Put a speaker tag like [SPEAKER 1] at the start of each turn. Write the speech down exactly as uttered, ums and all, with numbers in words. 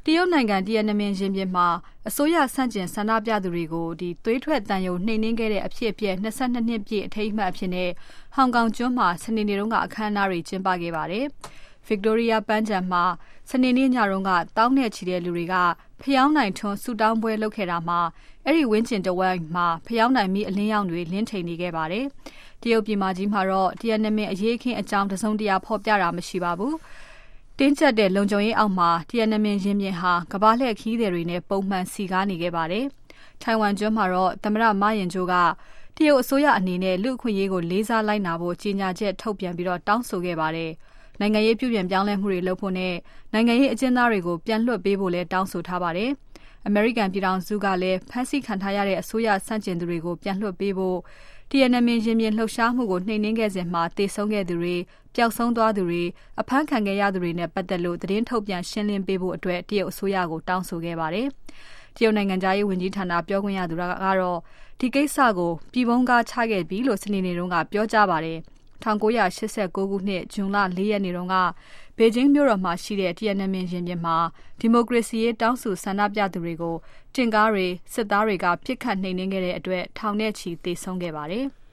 [SPEAKER 1] တရုတ်နိုင်ငံတီယန်နမင်ရင်ပြင်မှာအစိုးရဆန့်ကျင်ဆန္ဒပြသူတွေကိုဒီသွေးထွက်တန်ယုံနှိမ်နင်းခဲ့တဲ့အဖြစ်အပျက်နှစ်နှစ်ပြည့်အထိမ်းအမှတ်အဖြစ်နဲ့ဟောင်ကောင်ကျွန်းမှာစနေနေ့တုန်းကအခမ်းအနားတွေကျင်းပခဲ့ပါတယ်။ Victoria ပန်းခြံမှာစနေနေ့ညတုန်းကတောင်းနဲ့ချီတဲ့လူတွေကဖျောင်းနိုင်ထွန်းဆူတောင်းပွဲလုပ်ခဲ့တာမှာအဲ့ဒီဝင်းကျင်တဝိုင်းမှာဖျောင်းနိုင်မီအလင်းရောင်တွေလင်းထိန်နေခဲ့ပါတယ်။တရုတ်ပြည်မကြီးမှာတော့တီယန်နမင်အရေးအခင်းအကြောင်းတစုံတရာဖော်ပြတာမရှိပါဘူး။တင်းကျပ်တဲ့လုံခြုံရေးအောက်မှာတီယန်နမင်ရင်ပြင်ဟာကမ္ဘာလှည့်ခီးသည်တွေနဲ့ပုံမှန်စီကားနေခဲ့ပါတယ်။ထိုင်ဝမ်ကျွန်းမှာတော့သမ္မတမာရင်ကျိုးကတရုတ်အစိုးရအနေနဲ့လူ့အခွင့်အရေးကိုလေးစားလိုက်နာဖို့ကြေညာချက်ထုတ်ပြန်ပြီးတော့တောင်းဆိုခဲ့ပါတယ်။နိုင်ငံရေးပြုပြင်ပြောင်းလဲမှုတွေလုပ်ဖို့နဲ့နိုင်ငံရေးအကျဉ်းသားတွေကိုပြန်လွှတ်ပေးဖို့လည်းတောင်းဆိုထားပါတယ်။ အမေရိကန်ပြည်ထောင်စုကလည်းဖမ်းဆီးခံထားရတဲ့အစိုးရဆန့်ကျင်သူတွေကိုပြန်လွှတ်ပေးဖို့တီယန်နမင်ရင်ပြင်လှုပ်ရှားမှုကိုနှိမ်နင်းခဲ့စဉ်မှာတေဆုံးခဲ့သူတွေပျောက်ဆုံးသွားသူတွေအဖမ်းခံခဲ့ရသူတွေနဲ့ပတ်သက်လို့သတင်းထုတ်ပြန်ရှင်းလင်းပေးဖို့အတွက်တရုတ်အစိုးရကိုတောင်းဆိုခဲ့ပါတယ်။တရုတ်နိုင်ငံသားရေးဝန်ကြီးဌာနပြောခွင့်ရသူကတော့ဒီကိစ္စကိုပြည်ပုံးကားချခဲ့ပြီလို့စနေနေ့တုန်းကပြောကြားပါတယ်။၁၉၈၉ခုနှစ်ဇွန်လ၄ရက်နေ့တုန်းကဘေဂျင်းမြို့တော်မှာရှိတဲ့တီယန်နမင်ရင်ပြင်မှာဒီမိုကရေစီရေးတောင်းဆိုဆန္ဒပြသူတွေကိုတင်ကားတွေစစ်သားတွေကပြစ်ခတ်နှိမ်နင်းခဲ့တဲ့အတွက်ထောင်နဲ့ချီသေဆုံးခဲ့ပါတယ်။